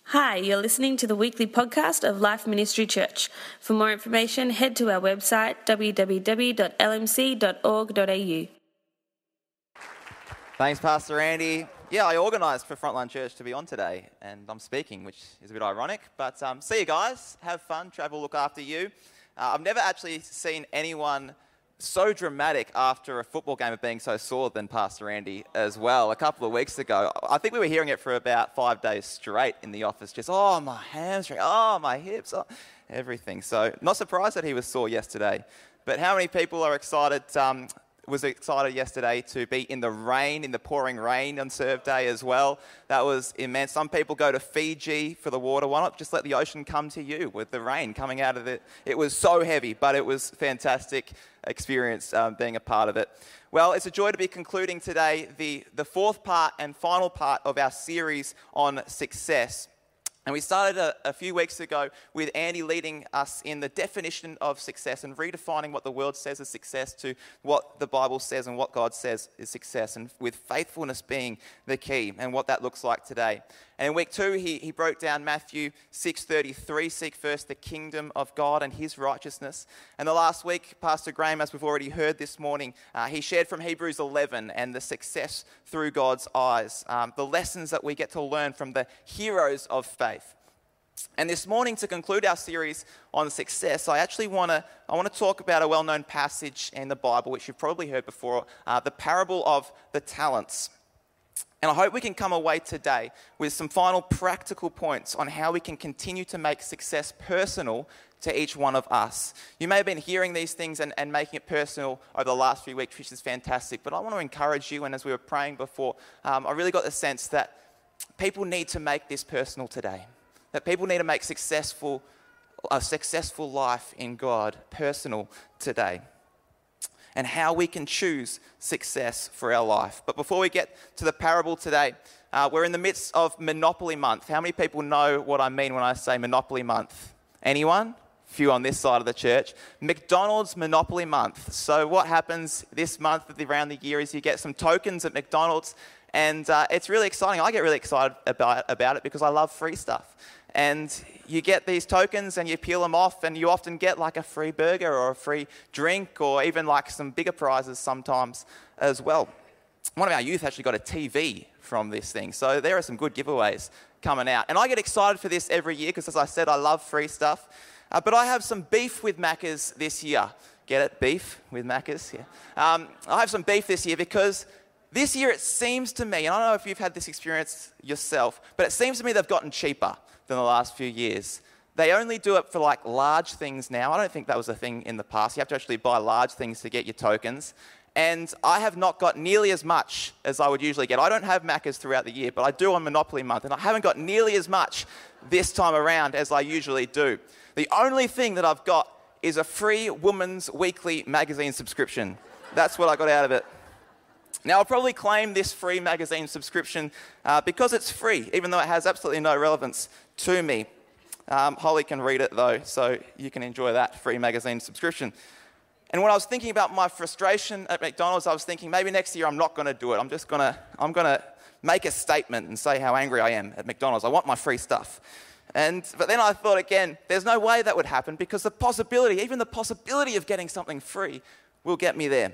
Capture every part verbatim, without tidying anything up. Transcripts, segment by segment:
Hi, you're listening to the weekly podcast of Life Ministry Church. For more information, head to our website w w w dot l m c dot org dot a u. Thanks, Pastor Andy. Yeah, I organised for Frontline Church to be on today, and I'm speaking, which is a bit ironic. But um, see you guys, have fun, travel, look after you. Uh, I've never actually seen anyone so dramatic after a football game of being so sore than Pastor Andy as well. A couple of weeks ago, I think we were hearing it for about five days straight in the office. Just, oh, my hamstring, oh, my hips, oh, everything. So not surprised that he was sore yesterday. But how many people are excited, um, was excited yesterday to be in the rain, in the pouring rain on Serve Day as well? That was immense. Some people go to Fiji for the water. Why not just let the ocean come to you with the rain coming out of it? It was so heavy, but it was fantastic experience um, being a part of it. Well, it's a joy to be concluding today the, the fourth part and final part of our series on success. And we started a, a few weeks ago with Andy leading us in the definition of success and redefining what the world says is success to what the Bible says and what God says is success, and with faithfulness being the key and what that looks like today. And in week two, he, he broke down Matthew six thirty-three, seek first the kingdom of God and his righteousness. And the last week, Pastor Graham, as we've already heard this morning, uh, he shared from Hebrews eleven and the success through God's eyes, um, the lessons that we get to learn from the heroes of faith. And this morning, to conclude our series on success, I actually want to I want to talk about a well-known passage in the Bible, which you've probably heard before, uh, the parable of the talents. And I hope we can come away today with some final practical points on how we can continue to make success personal to each one of us. You may have been hearing these things and, and making it personal over the last few weeks, which is fantastic. But I want to encourage you, and as we were praying before, um, I really got the sense that people need to make this personal today. That people need to make successful, a successful life in God personal today, and how we can choose success for our life. But before we get to the parable today, uh, we're in the midst of Monopoly Month. How many people know what I mean when I say Monopoly Month? Anyone? Few on this side of the church. McDonald's Monopoly Month. So what happens this month around the year is you get some tokens at McDonald's, and uh, it's really exciting. I get really excited about, about it because I love free stuff. And you get these tokens and you peel them off, and you often get like a free burger or a free drink, or even like some bigger prizes sometimes as well. One of our youth actually got a T V from this thing. So there are some good giveaways coming out. And I get excited for this every year because, as I said, I love free stuff. Uh, but I have some beef with Macca's this year. Get it? Beef with Macca's? Yeah. Um, I have some beef this year because this year it seems to me, and I don't know if you've had this experience yourself, but it seems to me they've gotten cheaper than the last few years. They only do it for like large things now. I don't think that was a thing in the past. You have to actually buy large things to get your tokens. And I have not got nearly as much as I would usually get. I don't have Macca's throughout the year, but I do on Monopoly Month, and I haven't got nearly as much this time around as I usually do. The only thing that I've got is a free Woman's Weekly magazine subscription. That's what I got out of it. Now, I'll probably claim this free magazine subscription uh, because it's free, even though it has absolutely no relevance to me. Um, Holly can read it, though, so you can enjoy that free magazine subscription. And when I was thinking about my frustration at McDonald's, I was thinking maybe next year I'm not going to do it. I'm just going to I'm going to make a statement and say how angry I am at McDonald's. I want my free stuff. And but then I thought again, there's no way that would happen because the possibility, even the possibility of getting something free will get me there.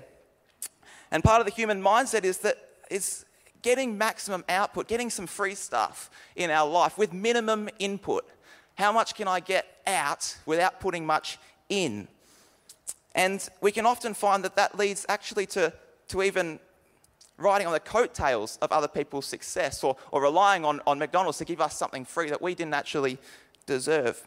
And part of the human mindset is that it's getting maximum output, getting some free stuff in our life with minimum input. How much can I get out without putting much in? And we can often find that that leads actually to, to even riding on the coattails of other people's success, or, or relying on, on McDonald's to give us something free that we didn't actually deserve.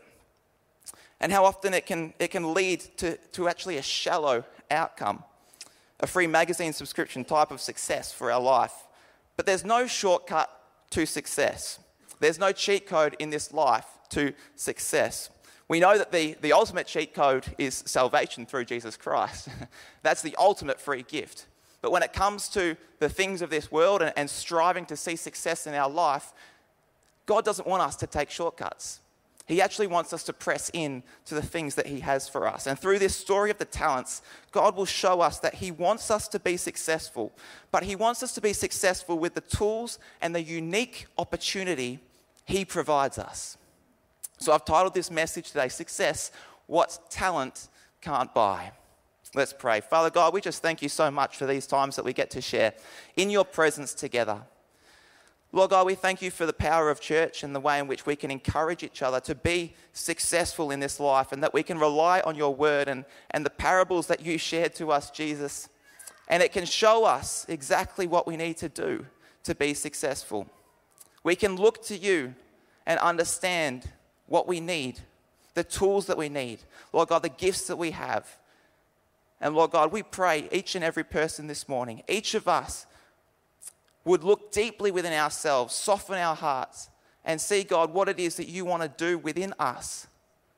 And how often it can, it can lead to, to actually a shallow outcome. A free magazine subscription type of success for our life. But there's no shortcut to success. There's no cheat code in this life to success. We know that the, the ultimate cheat code is salvation through Jesus Christ. That's the ultimate free gift. But when it comes to the things of this world and, and striving to see success in our life, God doesn't want us to take shortcuts. He actually wants us to press in to the things that he has for us. And through this story of the talents, God will show us that he wants us to be successful, but he wants us to be successful with the tools and the unique opportunity He provides us. So I've titled this message today, Success, What Talent Can't Buy. Let's pray. Father God, we just thank you so much for these times that we get to share in your presence together. Lord God, we thank you for the power of church and the way in which we can encourage each other to be successful in this life, and that we can rely on your word and, and the parables that you shared to us, Jesus. And it can show us exactly what we need to do to be successful. We can look to you and understand what we need, the tools that we need. Lord God, the gifts that we have. And Lord God, we pray each and every person this morning, each of us would look deeply within ourselves, soften our hearts, and see, God, what it is that you want to do within us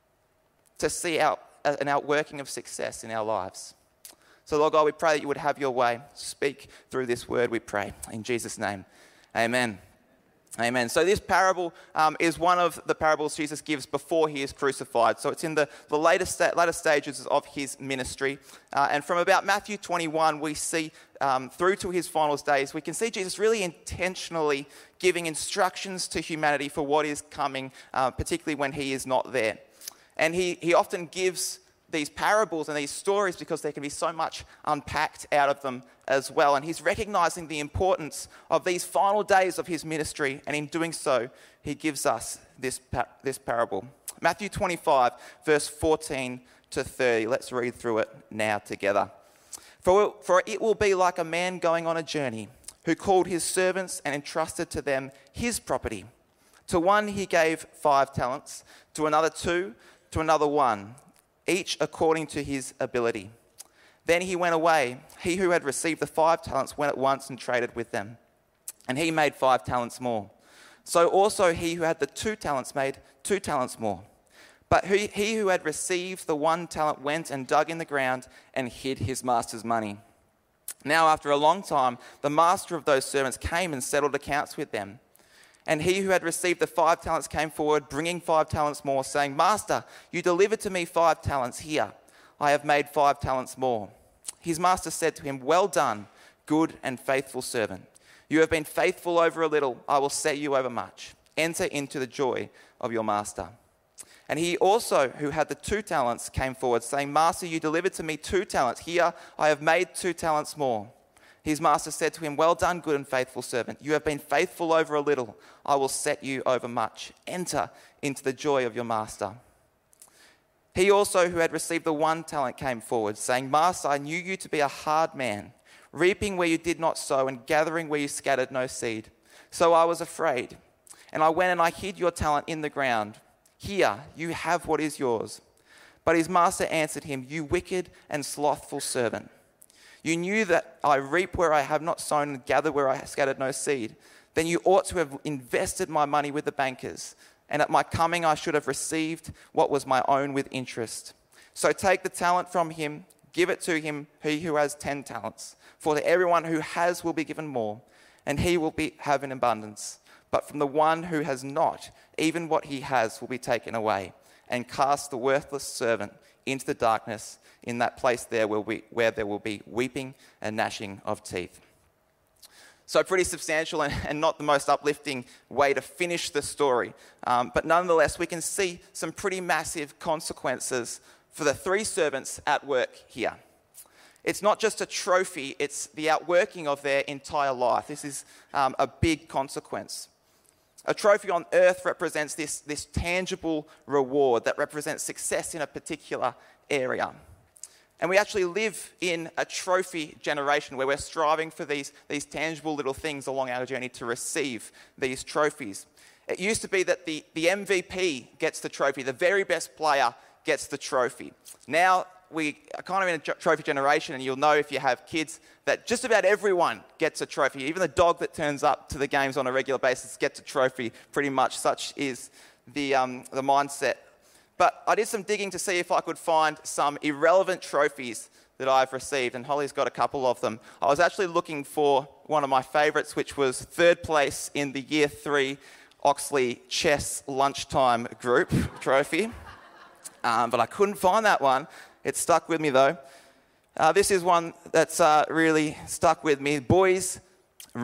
to see out an outworking of success in our lives. So, Lord God, we pray that you would have your way. Speak through this word, we pray. In Jesus' name, amen. Amen. So this parable um, is one of the parables Jesus gives before he is crucified. So it's in the, the later, sta- later stages of his ministry. Uh, and from about Matthew twenty-one, we see um, through to his final days, we can see Jesus really intentionally giving instructions to humanity for what is coming, uh, particularly when he is not there. And he, he often gives these parables and these stories because there can be so much unpacked out of them as well. And he's recognizing the importance of these final days of his ministry, and in doing so, he gives us this, this parable. Matthew twenty-five, verse fourteen to thirty. Let's read through it now together. For, for it will be like a man going on a journey who called his servants and entrusted to them his property. To one he gave five talents, to another two, to another one, each according to his ability. Then he went away. He who had received the five talents went at once and traded with them. And he made five talents more. So also he who had the two talents made two talents more. But he, he who had received the one talent went and dug in the ground and hid his master's money. Now after a long time, the master of those servants came and settled accounts with them. And he who had received the five talents came forward, bringing five talents more, saying, Master, you delivered to me five talents. Here, I have made five talents more. His master said to him, Well done, good and faithful servant. You have been faithful over a little. I will set you over much. Enter into the joy of your master. And he also, who had the two talents, came forward, saying, Master, you delivered to me two talents. Here, I have made two talents more. His master said to him, Well done, good and faithful servant. You have been faithful over a little. I will set you over much. Enter into the joy of your master. He also, who had received the one talent, came forward, saying, Master, I knew you to be a hard man, reaping where you did not sow and gathering where you scattered no seed. So I was afraid, and I went and I hid your talent in the ground. Here, you have what is yours. But his master answered him, You wicked and slothful servant. You knew that I reap where I have not sown and gather where I scattered no seed. Then you ought to have invested my money with the bankers, and at my coming I should have received what was my own with interest. So take the talent from him, give it to him, he who has ten talents. For to everyone who has will be given more, and he will be, have an abundance. But from the one who has not, even what he has will be taken away. And cast the worthless servant into the darkness. In that place there will be, where there will be weeping and gnashing of teeth. So pretty substantial and, and not the most uplifting way to finish the story. Um, but nonetheless, we can see some pretty massive consequences for the three servants at work here. It's not just a trophy, it's the outworking of their entire life. This is um, a big consequence. A trophy on earth represents this, this tangible reward that represents success in a particular area. And we actually live in a trophy generation where we're striving for these, these tangible little things along our journey to receive these trophies. It used to be that the, the M V P gets the trophy, the very best player gets the trophy. Now we are kind of in a trophy generation, and you'll know if you have kids that just about everyone gets a trophy. Even the dog that turns up to the games on a regular basis gets a trophy, pretty much. Such is the, um, the mindset. But I did some digging to see if I could find some irrelevant trophies that I've received, and Holly's got a couple of them. I was actually looking for one of my favourites, which was third place in the Year three Oxley Chess Lunchtime Group trophy, um, but I couldn't find that one. It stuck with me though. Uh, this is one that's uh, really stuck with me. Boys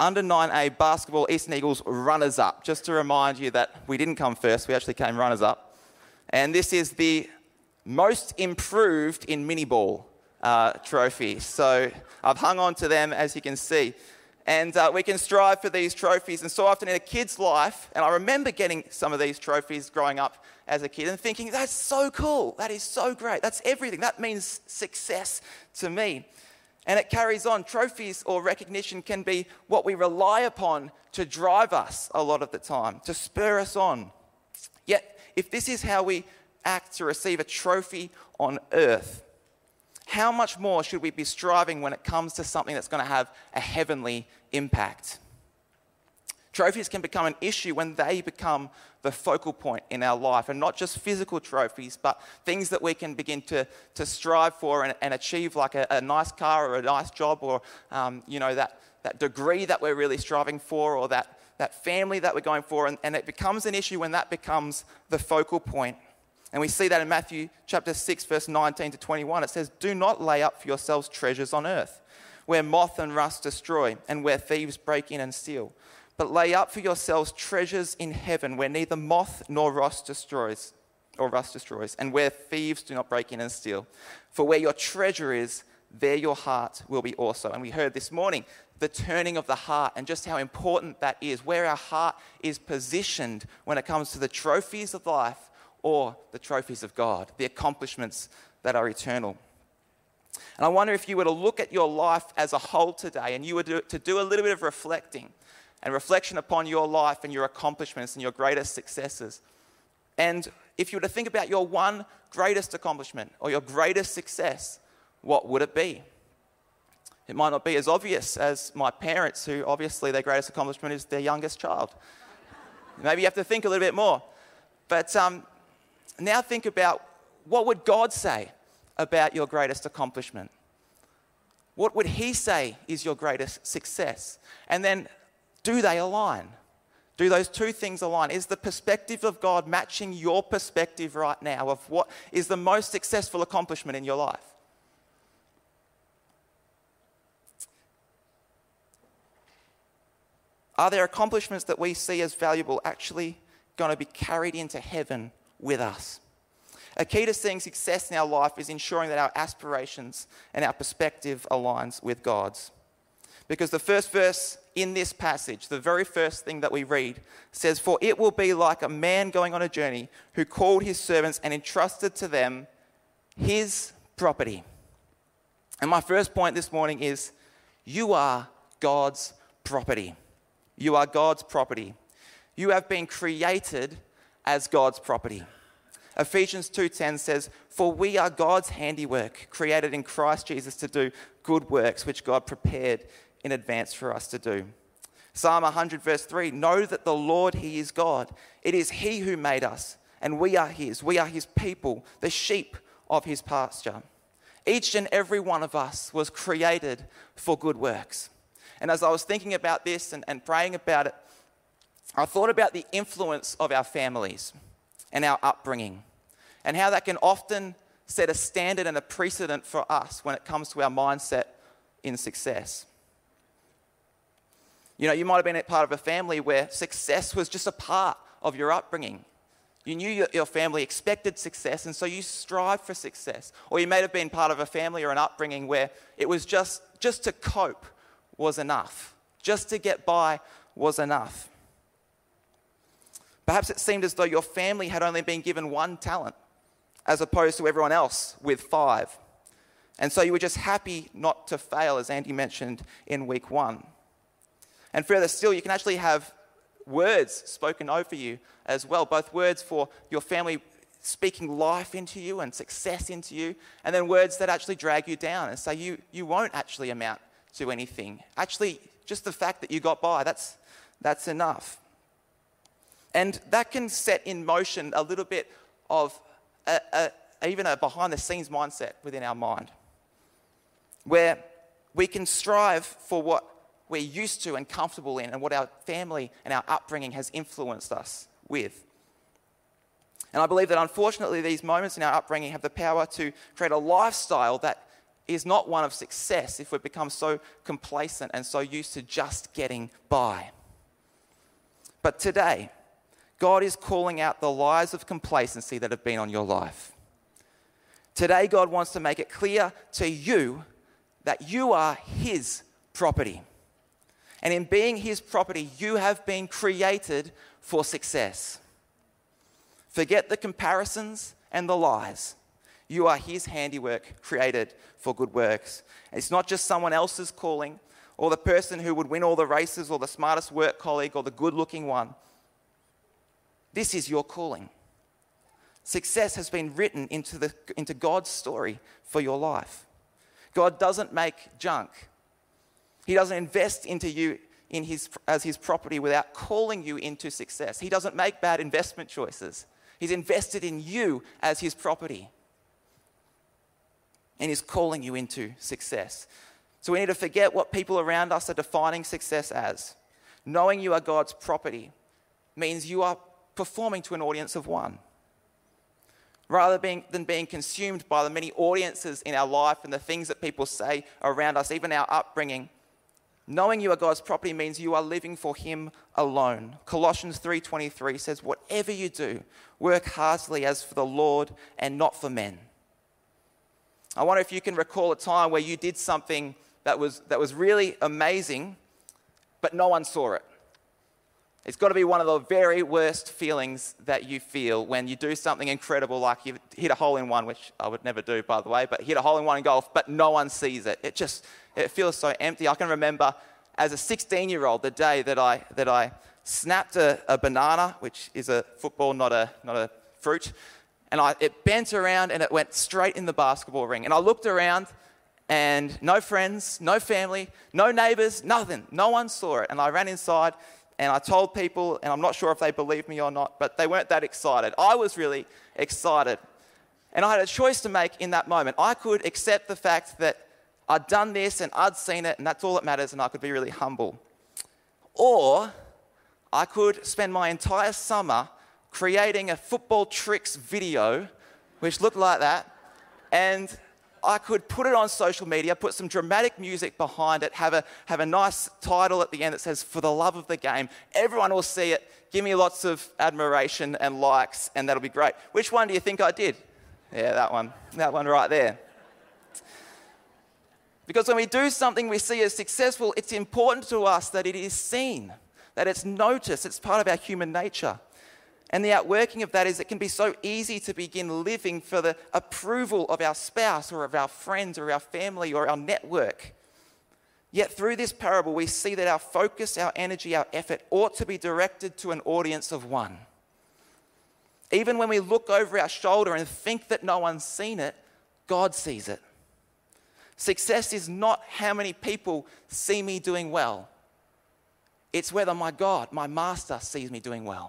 under nine A basketball Eastern Eagles runners-up. Just to remind you that we didn't come first, we actually came runners-up. And this is the most improved in mini ball uh, trophy. So I've hung on to them, as you can see. And uh, we can strive for these trophies. And so often in a kid's life, and I remember getting some of these trophies growing up as a kid and thinking, that's so cool. That is so great. That's everything. That means success to me. And it carries on. Trophies or recognition can be what we rely upon to drive us a lot of the time, to spur us on. Yet, if this is how we act to receive a trophy on earth, how much more should we be striving when it comes to something that's going to have a heavenly impact? Trophies can become an issue when they become the focal point in our life, and not just physical trophies, but things that we can begin to, to strive for and, and achieve, like a, a nice car or a nice job, or um, you know that, that degree that we're really striving for, or that, that family that we're going for, and, and it becomes an issue when that becomes the focal point. And we see that in Matthew chapter six, verse nineteen to twenty-one. It says, "Do not lay up for yourselves treasures on earth, where moth and rust destroy, and where thieves break in and steal. But lay up for yourselves treasures in heaven, where neither moth nor rust destroys, or rust destroys, and where thieves do not break in and steal. For where your treasure is, there your heart will be also." And we heard this morning the turning of the heart and just how important that is, where our heart is positioned when it comes to the trophies of life or the trophies of God, the accomplishments that are eternal. And I wonder if you were to look at your life as a whole today, and you were to do a little bit of reflecting and reflection upon your life and your accomplishments and your greatest successes. And if you were to think about your one greatest accomplishment or your greatest success, what would it be? It might not be as obvious as my parents, who obviously their greatest accomplishment is their youngest child. Maybe you have to think a little bit more. But um, now think about, what would God say about your greatest accomplishment? What would he say is your greatest success? And then, do they align? Do those two things align? Is the perspective of God matching your perspective right now of what is the most successful accomplishment in your life? Are there accomplishments that we see as valuable actually going to be carried into heaven with us? A key to seeing success in our life is ensuring that our aspirations and our perspective aligns with God's. Because the first verse in this passage, the very first thing that we read, says, "For it will be like a man going on a journey who called his servants and entrusted to them his property." And my first point this morning is, you are God's property. You are God's property. You have been created as God's property. Ephesians two ten says, "For we are God's handiwork, created in Christ Jesus to do good works, which God prepared in advance for us to do." Psalm one hundred verse three, "Know that the Lord, he is God. It is he who made us, and we are his. We are his people, the sheep of his pasture." Each and every one of us was created for good works. And as I was thinking about this and, and praying about it, I thought about the influence of our families and our upbringing, and how that can often set a standard and a precedent for us when it comes to our mindset in success. You know, you might have been a part of a family where success was just a part of your upbringing. You knew your, your family expected success, and so you strived for success. Or you may have been part of a family or an upbringing where it was just, just to cope was enough. Just to get by was enough. Perhaps it seemed as though your family had only been given one talent, as opposed to everyone else with five. And so you were just happy not to fail, as Andy mentioned in week one. And further still, you can actually have words spoken over you as well, both words for your family speaking life into you and success into you, and then words that actually drag you down and say you, you won't actually amount to anything. Actually, just the fact that you got by, that's, that's enough. And that can set in motion a little bit of a, a, even a behind-the-scenes mindset within our mind, where we can strive for what we're used to and comfortable in and what our family and our upbringing has influenced us with. And I believe that unfortunately these moments in our upbringing have the power to create a lifestyle that is not one of success if we've become so complacent and so used to just getting by. But today, God is calling out the lies of complacency that have been on your life. Today, God wants to make it clear to you that you are His property. And in being His property, you have been created for success. Forget the comparisons and the lies. You are His handiwork, created for good works. And it's not just someone else's calling, or the person who would win all the races, or the smartest work colleague, or the good-looking one. This is your calling. Success has been written into, the, into God's story for your life. God doesn't make junk. He doesn't invest into you in his, as His property without calling you into success. He doesn't make bad investment choices. He's invested in you as His property. And He's calling you into success. So we need to forget what people around us are defining success as. Knowing you are God's property means you are performing to an audience of one. Rather being, than being consumed by the many audiences in our life and the things that people say around us, even our upbringing, knowing you are God's property means you are living for Him alone. Colossians three twenty-three says, whatever you do, work heartily as for the Lord and not for men. I wonder if you can recall a time where you did something that was, that was really amazing, but no one saw it. It's got to be one of the very worst feelings that you feel when you do something incredible, like you hit a hole in one, which I would never do, by the way, but hit a hole in one in golf, but no one sees it. It just, it feels so empty. I can remember as a sixteen-year-old the day that I that I snapped a, a banana, which is a football, not a not a fruit, and I, it bent around and it went straight in the basketball ring. And I looked around and no friends, no family, no neighbours, nothing. No one saw it. And I ran inside and I told people, and I'm not sure if they believed me or not, but they weren't that excited. I was really excited. And I had a choice to make in that moment. I could accept the fact that I'd done this and I'd seen it and that's all that matters, and I could be really humble. Or I could spend my entire summer creating a football tricks video, which looked like that, and I could put it on social media, put some dramatic music behind it, have a have a nice title at the end that says, for the love of the game. Everyone will see it, give me lots of admiration and likes, and that'll be great. Which one do you think I did? Yeah, that one. That one right there. Because when we do something we see as successful, it's important to us that it is seen, that it's noticed. It's part of our human nature. And the outworking of that is it can be so easy to begin living for the approval of our spouse or of our friends or our family or our network. Yet through this parable, we see that our focus, our energy, our effort ought to be directed to an audience of one. Even when we look over our shoulder and think that no one's seen it, God sees it. Success is not how many people see me doing well. It's whether my God, my Master, sees me doing well.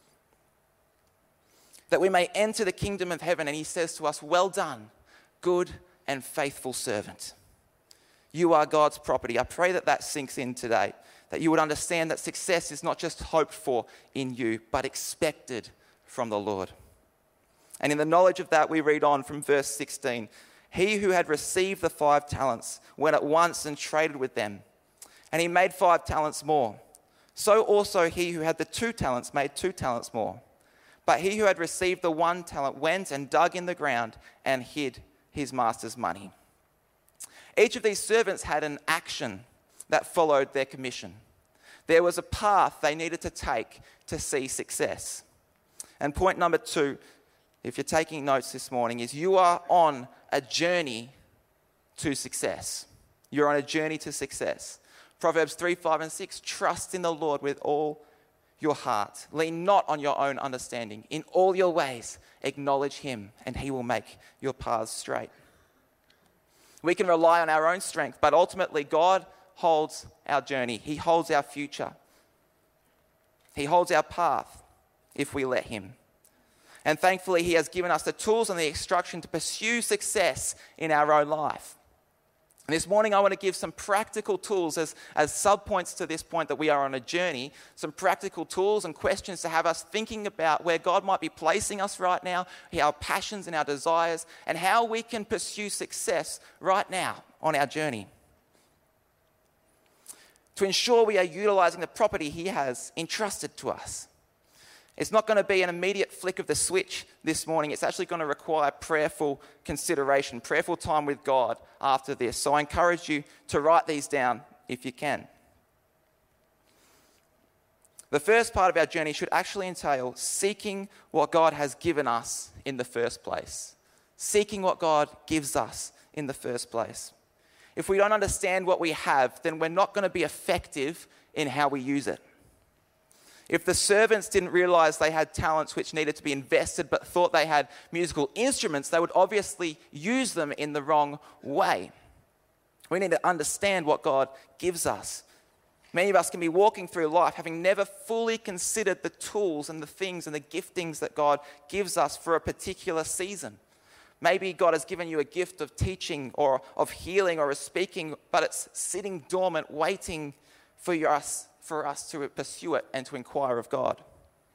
That we may enter the kingdom of heaven, and He says to us, well done, good and faithful servant. You are God's property. I pray that that sinks in today, that you would understand that success is not just hoped for in you, but expected from the Lord. And in the knowledge of that, we read on from verse sixteen. He who had received the five talents went at once and traded with them, and he made five talents more. So also he who had the two talents made two talents more. But he who had received the one talent went and dug in the ground and hid his master's money. Each of these servants had an action that followed their commission. There was a path they needed to take to see success. And point number two, if you're taking notes this morning, is you are on a journey to success. You're on a journey to success. Proverbs three, five, and six, trust in the Lord with all your heart. Lean not on your own understanding. In all your ways, acknowledge Him, and He will make your paths straight. We can rely on our own strength, but ultimately God holds our journey. He holds our future. He holds our path if we let Him. And thankfully, He has given us the tools and the instruction to pursue success in our own life. This morning, I want to give some practical tools as, as sub-points to this point that we are on a journey, some practical tools and questions to have us thinking about where God might be placing us right now, our passions and our desires, and how we can pursue success right now on our journey. To ensure we are utilizing the property He has entrusted to us. It's not going to be an immediate flick of the switch this morning. It's actually going to require prayerful consideration, prayerful time with God after this. So I encourage you to write these down if you can. The first part of our journey should actually entail seeking what God has given us in the first place. Seeking what God gives us in the first place. If we don't understand what we have, then we're not going to be effective in how we use it. If the servants didn't realize they had talents which needed to be invested but thought they had musical instruments, they would obviously use them in the wrong way. We need to understand what God gives us. Many of us can be walking through life having never fully considered the tools and the things and the giftings that God gives us for a particular season. Maybe God has given you a gift of teaching or of healing or of speaking, but it's sitting dormant, waiting for us. for us to pursue it and to inquire of God.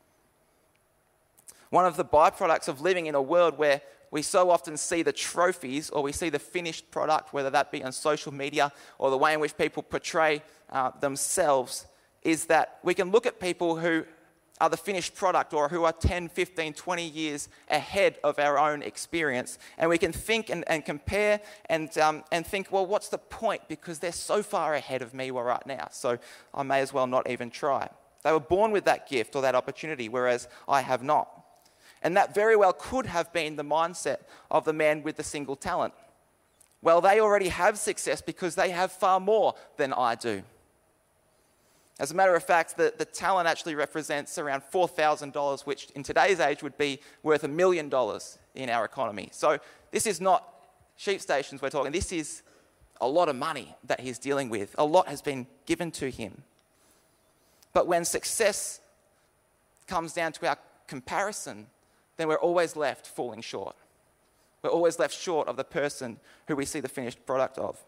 One of the byproducts of living in a world where we so often see the trophies or we see the finished product, whether that be on social media or the way in which people portray uh, themselves, is that we can look at people who are the finished product or who are ten, fifteen, twenty years ahead of our own experience. And we can think and, and compare and, um, and think, well, what's the point? Because they're so far ahead of me right now, so I may as well not even try. They were born with that gift or that opportunity, whereas I have not. And that very well could have been the mindset of the man with the single talent. Well, they already have success because they have far more than I do. As a matter of fact, the, the talent actually represents around four thousand dollars, which in today's age would be worth a million dollars in our economy. So this is not sheep stations we're talking. This is a lot of money that he's dealing with. A lot has been given to him. But when success comes down to our comparison, then we're always left falling short. We're always left short of the person who we see the finished product of.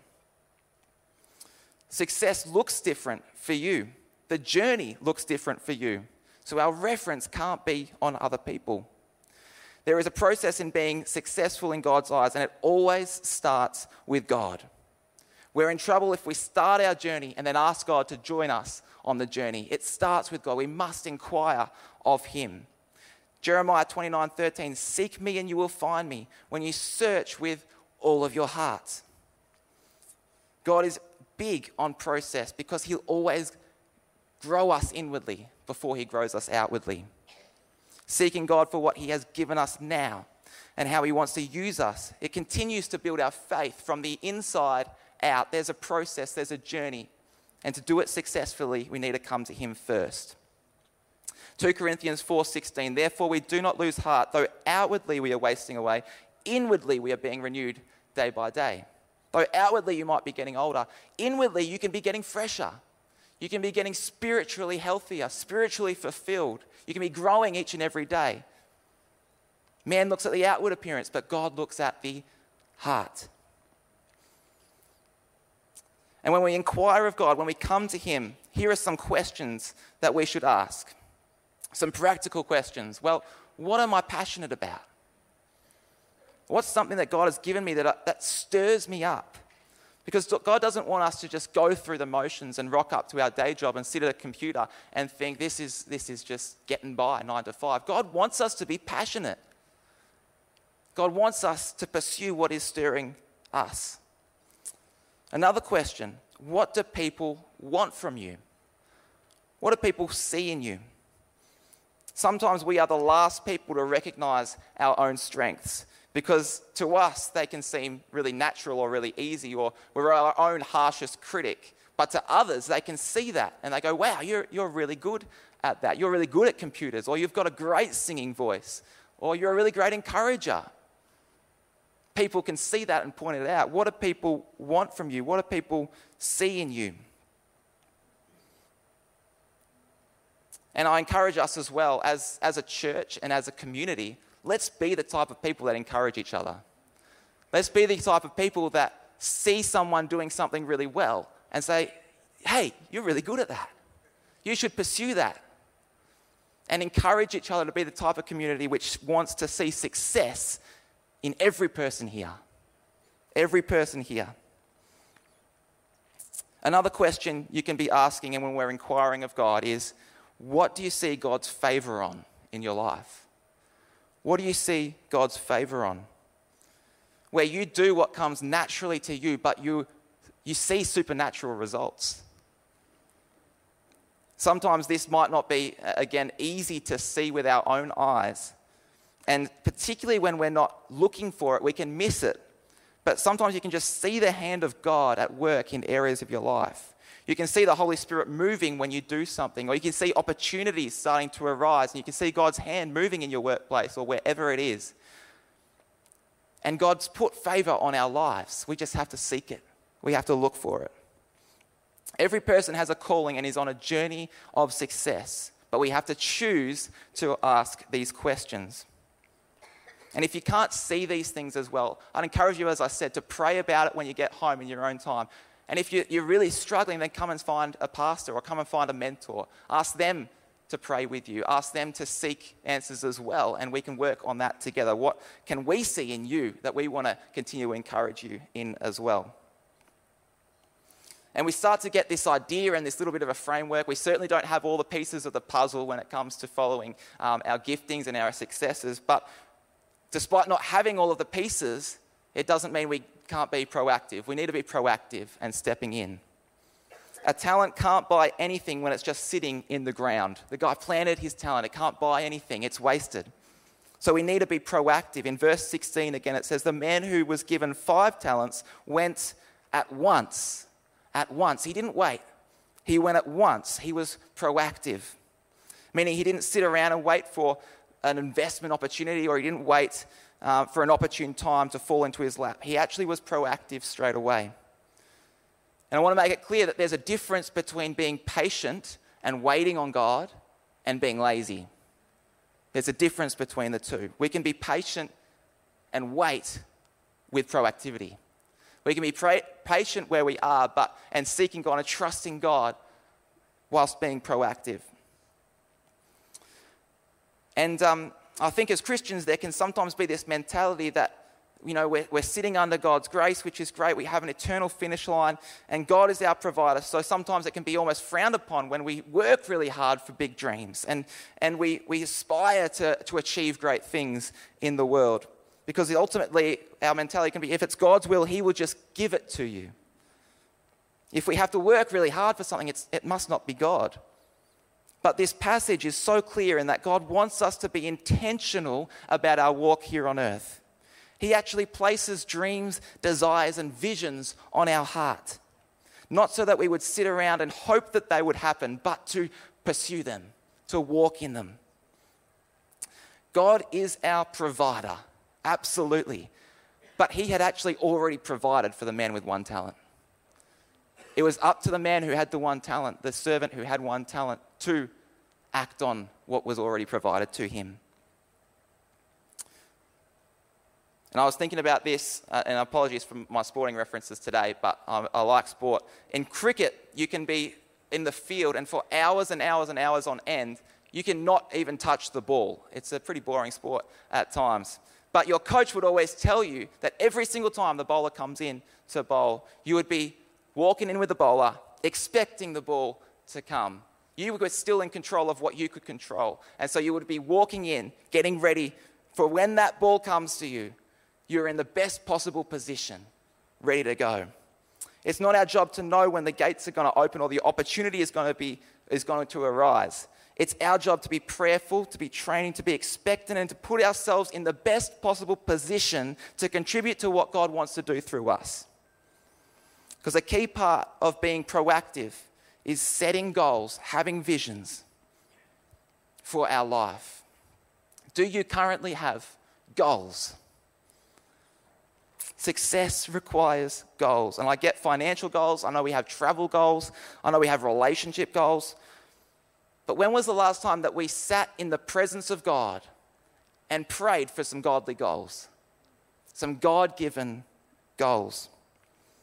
Success looks different for you. The journey looks different for you. So our reference can't be on other people. There is a process in being successful in God's eyes, and it always starts with God. We're in trouble if we start our journey and then ask God to join us on the journey. It starts with God. We must inquire of Him. Jeremiah twenty-nine thirteen, seek me and you will find me when you search with all of your heart. God is big on process because He'll always grow us inwardly before He grows us outwardly. Seeking God for what He has given us now and how He wants to use us. It continues to build our faith from the inside out. There's a process, there's a journey. And to do it successfully, we need to come to Him first. Second Corinthians four sixteen, therefore we do not lose heart, though outwardly we are wasting away, inwardly we are being renewed day by day. Though outwardly you might be getting older, inwardly you can be getting fresher. You can be getting spiritually healthier, spiritually fulfilled. You can be growing each and every day. Man looks at the outward appearance, but God looks at the heart. And when we inquire of God, when we come to Him, here are some questions that we should ask. Some practical questions. Well, what am I passionate about? What's something that God has given me that, that stirs me up? Because God doesn't want us to just go through the motions and rock up to our day job and sit at a computer and think this is, this is just getting by nine to five. God wants us to be passionate. God wants us to pursue what is stirring us. Another question, what do people want from you? What do people see in you? Sometimes we are the last people to recognize our own strengths because to us they can seem really natural or really easy, or we're our own harshest critic. But to others, they can see that and they go, wow, you're, you're really good at that. You're really good at computers, or you've got a great singing voice, or you're a really great encourager. People can see that and point it out. What do people want from you? What do people see in you? And I encourage us as well, as, as a church and as a community, let's be the type of people that encourage each other. Let's be the type of people that see someone doing something really well and say, hey, you're really good at that. You should pursue that. And encourage each other to be the type of community which wants to see success in every person here. Every person here. Another question you can be asking, and when we're inquiring of God, is what do you see God's favour on in your life? What do you see God's favour on? Where you do what comes naturally to you, but you, you see supernatural results. Sometimes this might not be, again, easy to see with our own eyes. And particularly when we're not looking for it, we can miss it. But sometimes you can just see the hand of God at work in areas of your life. You can see the Holy Spirit moving when you do something, or you can see opportunities starting to arise, and you can see God's hand moving in your workplace or wherever it is. And God's put favour on our lives. We just have to seek it. We have to look for it. Every person has a calling and is on a journey of success, but we have to choose to ask these questions. And if you can't see these things as well, I'd encourage you, as I said, to pray about it when you get home in your own time. And if you're really struggling, then come and find a pastor or come and find a mentor. Ask them to pray with you. Ask them to seek answers as well, and we can work on that together. What can we see in you that we want to continue to encourage you in as well? And we start to get this idea and this little bit of a framework. We certainly don't have all the pieces of the puzzle when it comes to following um, our giftings and our successes, but despite not having all of the pieces, it doesn't mean we can't be proactive. We need to be proactive and stepping in. A talent can't buy anything when it's just sitting in the ground. The guy planted his talent. It can't buy anything. It's wasted. So we need to be proactive. In verse sixteen, again, it says, the man who was given five talents went at once. At once. He didn't wait. He went at once. He was proactive. Meaning he didn't sit around and wait for an investment opportunity, or he didn't wait uh, for an opportune time to fall into his lap. He actually was proactive straight away. And I want to make it clear that there's a difference between being patient and waiting on God and being lazy. There's a difference between the two. We can be patient and wait with proactivity. We can be pra- patient where we are, but and seeking God and trusting God whilst being proactive. And um, I think as Christians, there can sometimes be this mentality that, you know, we're, we're sitting under God's grace, which is great. We have an eternal finish line, and God is our provider. So sometimes it can be almost frowned upon when we work really hard for big dreams and, and we, we aspire to, to achieve great things in the world. Because ultimately, our mentality can be, if it's God's will, He will just give it to you. If we have to work really hard for something, it's, it must not be God. But this passage is so clear in that God wants us to be intentional about our walk here on earth. He actually places dreams, desires, and visions on our heart. Not so that we would sit around and hope that they would happen, but to pursue them, to walk in them. God is our provider, absolutely. But He had actually already provided for the man with one talent. It was up to the man who had the one talent, the servant who had one talent, to act on what was already provided to him. And I was thinking about this, uh, and apologies for my sporting references today, but um, I like sport. In cricket, you can be in the field, and for hours and hours and hours on end, you can not even touch the ball. It's a pretty boring sport at times. But your coach would always tell you that every single time the bowler comes in to bowl, you would be walking in with the bowler, expecting the ball to come. You were still in control of what you could control. And so you would be walking in, getting ready for when that ball comes to you, you're in the best possible position, ready to go. It's not our job to know when the gates are going to open or the opportunity is going to be is going to arise. It's our job to be prayerful, to be training, to be expectant, and to put ourselves in the best possible position to contribute to what God wants to do through us. Because a key part of being proactive is setting goals, having visions for our life. Do you currently have goals? Success requires goals. And I get financial goals. I know we have travel goals. I know we have relationship goals. But when was the last time that we sat in the presence of God and prayed for some godly goals? Some God-given goals.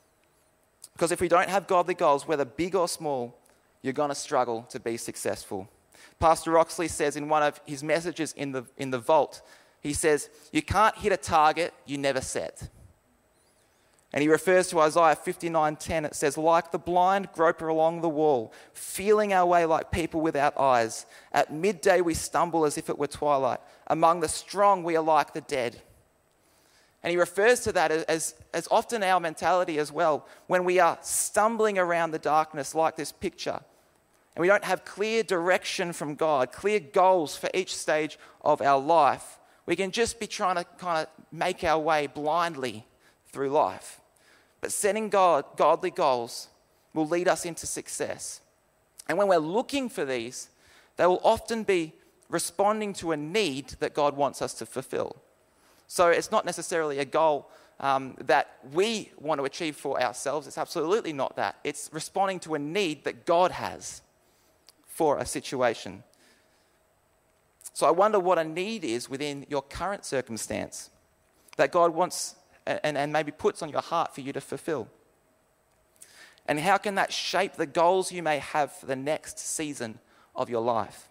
Because if we don't have godly goals, whether big or small, you're going to struggle to be successful. Pastor Oxley says in one of his messages in the, in the Vault, he says, you can't hit a target you never set. And he refers to Isaiah fifty-nine ten. It says, like the blind groper along the wall, feeling our way like people without eyes. At midday we stumble as if it were twilight. Among the strong we are like the dead. And he refers to that as, as often our mentality as well, when we are stumbling around the darkness like this picture, and we don't have clear direction from God, clear goals for each stage of our life, we can just be trying to kind of make our way blindly through life. But setting God, godly goals will lead us into success. And when we're looking for these, they will often be responding to a need that God wants us to fulfill. So it's not necessarily a goal um, that we want to achieve for ourselves. It's absolutely not that. It's responding to a need that God has for a situation. So I wonder what a need is within your current circumstance that God wants and, and maybe puts on your heart for you to fulfill. And how can that shape the goals you may have for the next season of your life?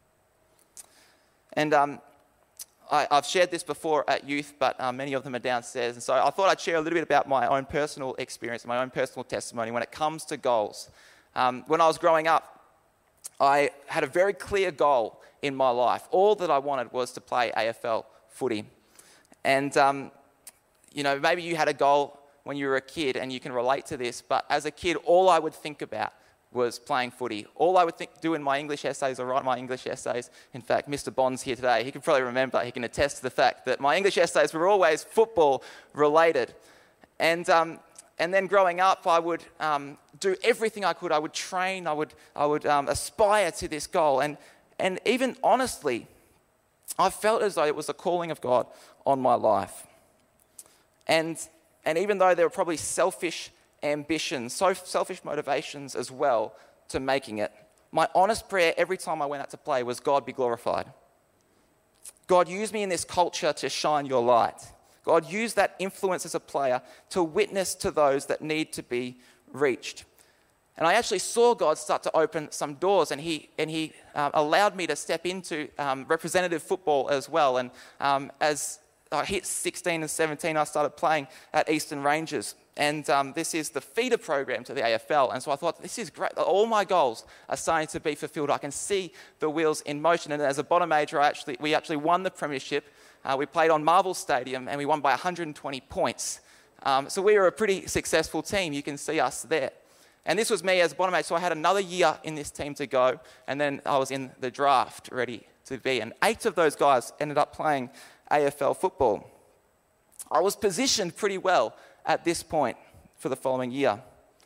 And um, I, I've shared this before at youth, but um, many of them are downstairs. And so I thought I'd share a little bit about my own personal experience, my own personal testimony when it comes to goals. Um, when I was growing up, I had a very clear goal in my life. All that I wanted was to play A F L footy. And, um, you know, maybe you had a goal when you were a kid and you can relate to this, but as a kid, all I would think about was playing footy. All I would think, do in my English essays or write my English essays, in fact, Mister Bond's here today, he can probably remember, he can attest to the fact that my English essays were always football related. And um, and then growing up, I would um, do everything I could. I would train, I would I would um, aspire to this goal. And, and even honestly, I felt as though it was the calling of God on my life. And, and even though there were probably selfish ambitions, so selfish motivations as well to making it, my honest prayer every time I went out to play was, God, be glorified. God, use me in this culture to shine your light. God, use that influence as a player to witness to those that need to be reached. And I actually saw God start to open some doors, and he and he uh, allowed me to step into um, representative football as well. And um, as I hit sixteen and seventeen, I started playing at Eastern Rangers. And um, this is the feeder program to the A F L. And so I thought, this is great. All my goals are starting to be fulfilled. I can see the wheels in motion. And as a bottom major, I actually, we actually won the premiership. Uh, we played on Marvel Stadium, and we won by one hundred twenty points. Um, so we were a pretty successful team. You can see us there. And this was me as a bottom major. So I had another year in this team to go. And then I was in the draft ready to be. And eight of those guys ended up playing A F L football. I was positioned pretty well at this point for the following year.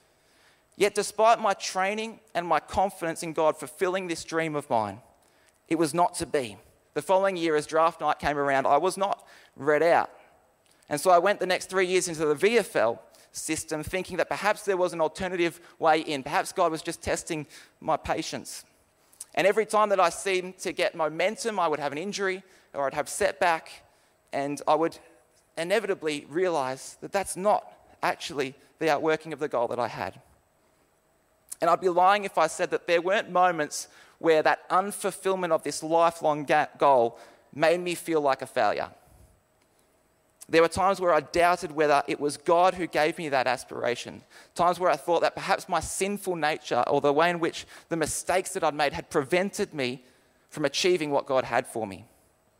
Yet despite my training and my confidence in God fulfilling this dream of mine, it was not to be. The following year, as draft night came around, I was not read out. And so I went the next three years into the V F L system, thinking that perhaps there was an alternative way in. Perhaps God was just testing my patience. And every time that I seemed to get momentum, I would have an injury or I'd have setback, and I would inevitably realize that that's not actually the outworking of the goal that I had. And I'd be lying if I said that there weren't moments where that unfulfillment of this lifelong ga- goal made me feel like a failure. There were times where I doubted whether it was God who gave me that aspiration. Times where I thought that perhaps my sinful nature or the way in which the mistakes that I'd made had prevented me from achieving what God had for me.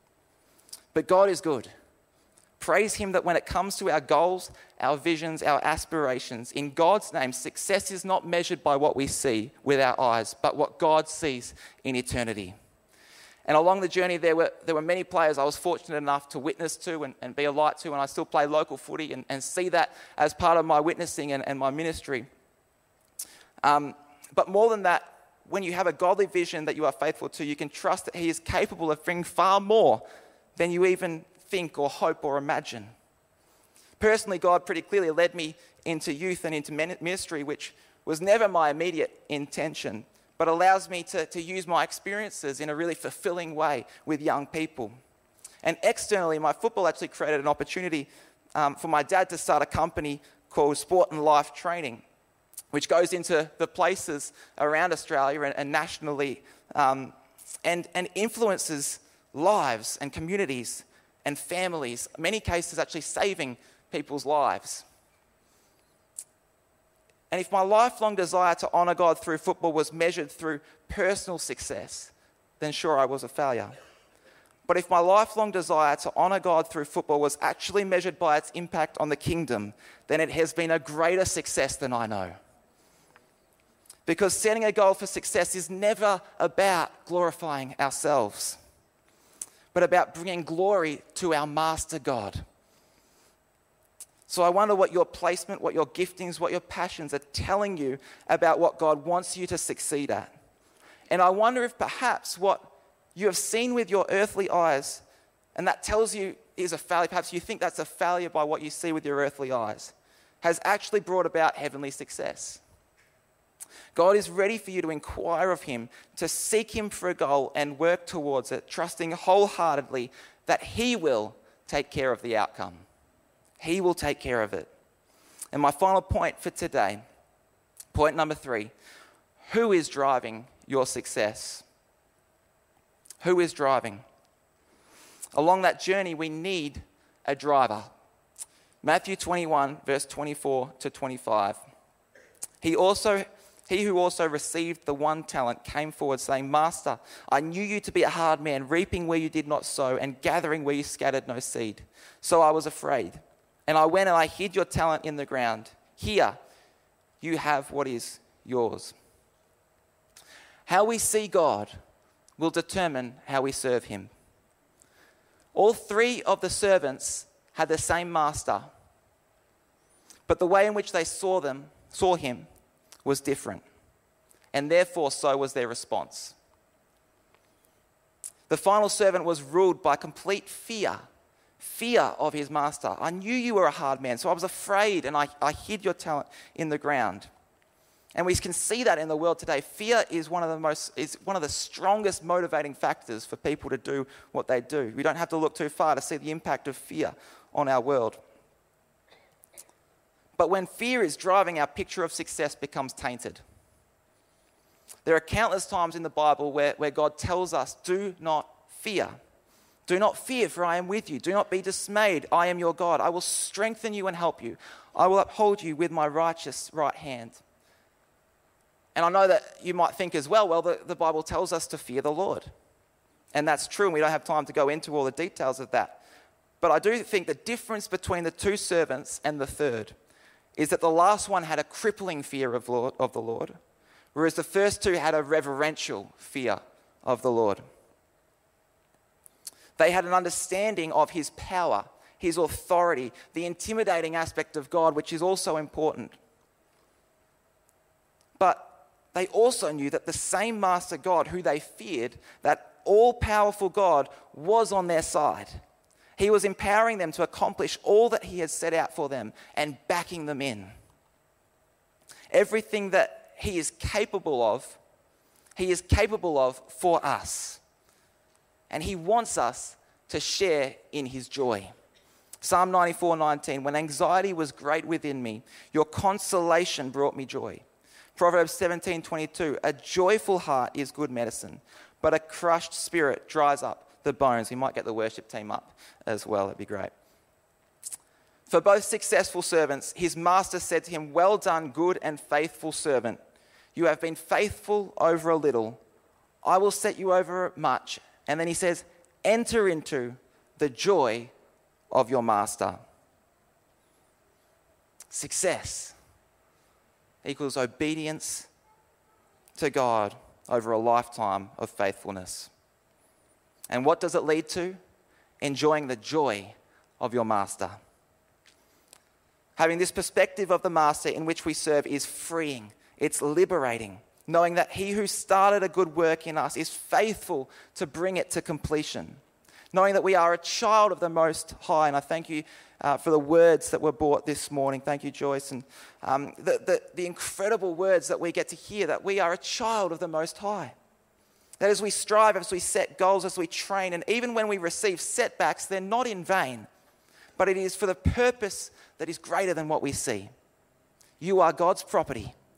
But God is good. Praise him that when it comes to our goals, our visions, our aspirations, in God's name, success is not measured by what we see with our eyes, but what God sees in eternity. And along the journey, there were there were many players I was fortunate enough to witness to and, and be a light to, and I still play local footy and, and see that as part of my witnessing and, and my ministry. Um, but more than that, when you have a godly vision that you are faithful to, you can trust that he is capable of bringing far more than you even think or hope or imagine. Personally, God pretty clearly led me into youth and into ministry, which was never my immediate intention, but allows me to, to use my experiences in a really fulfilling way with young people. And externally, my football actually created an opportunity um, for my dad to start a company called Sport and Life Training. which goes into the places around Australia and, and nationally um, and, and influences lives and communities and families, in many cases actually saving people's lives. And if my lifelong desire to honour God through football was measured through personal success, then sure, I was a failure. But if my lifelong desire to honour God through football was actually measured by its impact on the kingdom, then it has been a greater success than I know. Because setting a goal for success is never about glorifying ourselves, but about bringing glory to our Master God. So I wonder what your placement, what your giftings, what your passions are telling you about what God wants you to succeed at. And I wonder if perhaps what you have seen with your earthly eyes, and that tells you is a failure, perhaps you think that's a failure by what you see with your earthly eyes, has actually brought about heavenly success. God is ready for you to inquire of him, to seek him for a goal and work towards it, trusting wholeheartedly that he will take care of the outcome. He will take care of it. And my final point for today, point number three, who is driving your success? Who is driving? Along that journey, we need a driver. Matthew twenty-one, verse twenty-four to twenty-five. He also, he who also received the one talent came forward saying, Master, I knew you to be a hard man, reaping where you did not sow and gathering where you scattered no seed. So I was afraid. And I went and I hid your talent in the ground. Here, you have what is yours. How we see God will determine how we serve him. All three of the servants had the same master, but the way in which they saw them, saw him was different, and therefore so was their response. The final servant was ruled by complete fear. Fear of his master. I knew you were a hard man, so I was afraid and I, I hid your talent in the ground. And we can see that in the world today. Fear is one of the most is one of the strongest motivating factors for people to do what they do. We don't have to look too far to see the impact of fear on our world. But when fear is driving, our picture of success becomes tainted. There are countless times in the Bible where, where God tells us, do not fear. Do not fear, for I am with you. Do not be dismayed. I am your God. I will strengthen you and help you. I will uphold you with my righteous right hand. And I know that you might think as well, well, the, the Bible tells us to fear the Lord. And that's true, and we don't have time to go into all the details of that. But I do think the difference between the two servants and the third is that the last one had a crippling fear of, Lord, of the Lord, whereas the first two had a reverential fear of the Lord. They had an understanding of his power, his authority, the intimidating aspect of God, which is also important. But they also knew that the same Master God who they feared, that all-powerful God, was on their side. He was empowering them to accomplish all that he had set out for them and backing them in. Everything that he is capable of, he is capable of for us. And he wants us to share in his joy. Psalm ninety-four nineteen, when anxiety was great within me, your consolation brought me joy. Proverbs seventeen twenty-two, a joyful heart is good medicine, but a crushed spirit dries up the bones. We might get the worship team up as well, that'd be great. For both successful servants, his master said to him, well done, good and faithful servant. You have been faithful over a little. I will set you over much. And then he says, enter into the joy of your master. Success equals obedience to God over a lifetime of faithfulness. And what does it lead to? Enjoying the joy of your master. Having this perspective of the master in which we serve is freeing. It's liberating. Knowing that he who started a good work in us is faithful to bring it to completion. Knowing that we are a child of the Most High. And I thank you uh, for the words that were brought this morning. Thank you, Joyce. And um, the, the, the incredible words that we get to hear, that we are a child of the Most High. That as we strive, as we set goals, as we train, and even when we receive setbacks, they're not in vain. But it is for the purpose that is greater than what we see. You are God's property.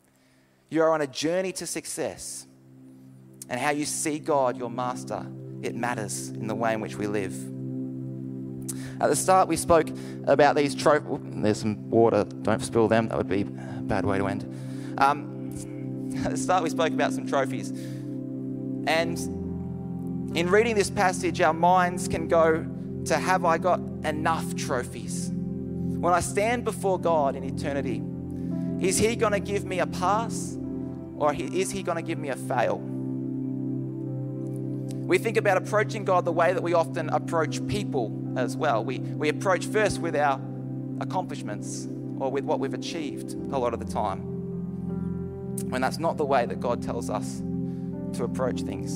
You are on a journey to success. And how you see God, your master, it matters in the way in which we live. At the start, we spoke about these trophies. There's some water. Don't spill them. That would be a bad way to end. Um, at the start, we spoke about some trophies. And in reading this passage, our minds can go to, have I got enough trophies? When I stand before God in eternity, is he going to give me a pass or is he going to give me a fail? We think about approaching God the way that we often approach people as well. We, we approach first with our accomplishments or with what we've achieved a lot of the time, when that's not the way that God tells us to approach things.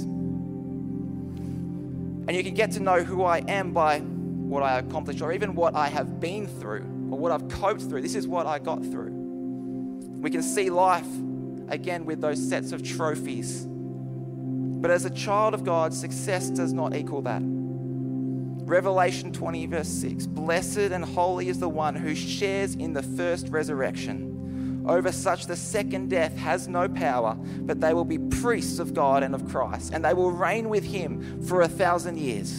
And you can get to know who I am by what I accomplished or even what I have been through or what I've coped through. This is what I got through. We can see life again with those sets of trophies. But as a child of God, success does not equal that. Revelation twenty verse six, blessed and holy is the one who shares in the first resurrection. Over such the second death has no power, but they will be priests of God and of Christ, and they will reign with him for a thousand years.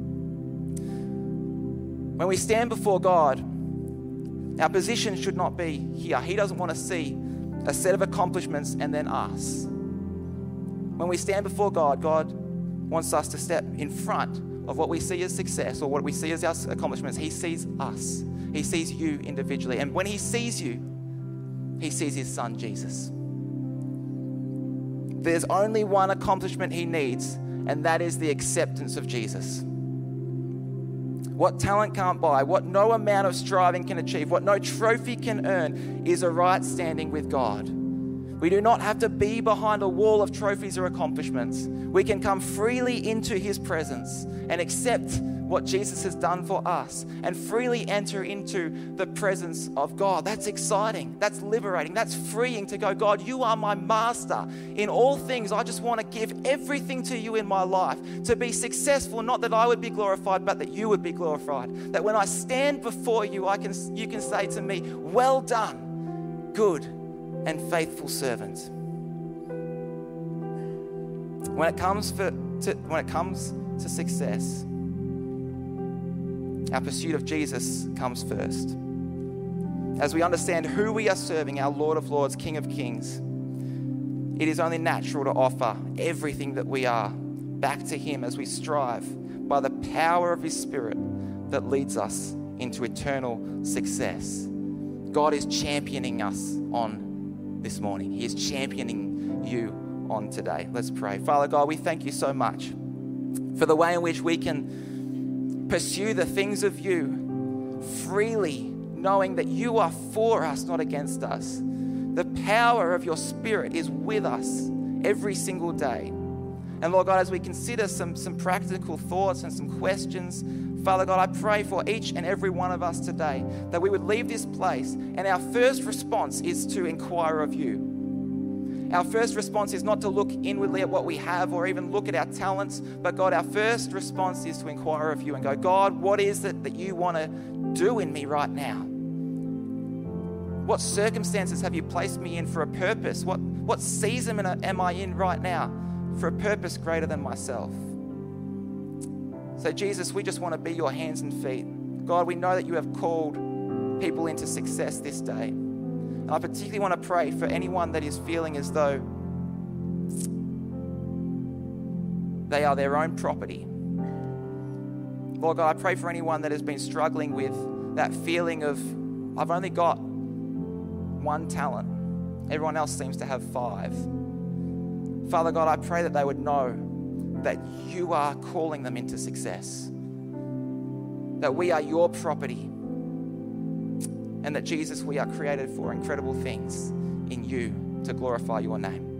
When we stand before God, our position should not be here. He doesn't want to see a set of accomplishments and then us. When we stand before God, God wants us to step in front of what we see as success or what we see as our accomplishments. He sees us. He sees you individually. And when he sees you, he sees his son, Jesus. There's only one accomplishment he needs, and that is the acceptance of Jesus. What talent can't buy, what no amount of striving can achieve, what no trophy can earn is a right standing with God. We do not have to be behind a wall of trophies or accomplishments. We can come freely into his presence and accept what Jesus has done for us and freely enter into the presence of God. That's exciting. That's liberating. That's freeing to go, God, you are my master. In all things, I just want to give everything to you in my life to be successful, not that I would be glorified, but that you would be glorified. That when I stand before you, I can, you can say to me, well done, good and faithful servant. When it comes for, to, when it comes to success, our pursuit of Jesus comes first. As we understand who we are serving, our Lord of Lords, King of Kings, it is only natural to offer everything that we are back to him as we strive by the power of his Spirit that leads us into eternal success. God is championing us on this morning. He is championing you on today. Let's pray. Father God, we thank you so much for the way in which we can pursue the things of you freely, knowing that you are for us, not against us. The power of your Spirit is with us every single day. And Lord God, as we consider some, some practical thoughts and some questions, Father God, I pray for each and every one of us today that we would leave this place and our first response is to inquire of you. Our first response is not to look inwardly at what we have or even look at our talents, but God, our first response is to inquire of you and go, God, what is it that you want to do in me right now? What circumstances have you placed me in for a purpose? What, what season am I in right now for a purpose greater than myself? So Jesus, we just want to be your hands and feet. God, we know that you have called people into success this day. And I particularly want to pray for anyone that is feeling as though they are their own property. Lord God, I pray for anyone that has been struggling with that feeling of, I've only got one talent. Everyone else seems to have five. Father God, I pray that they would know that you are calling them into success, that we are your property, and that Jesus, we are created for incredible things in you to glorify your name.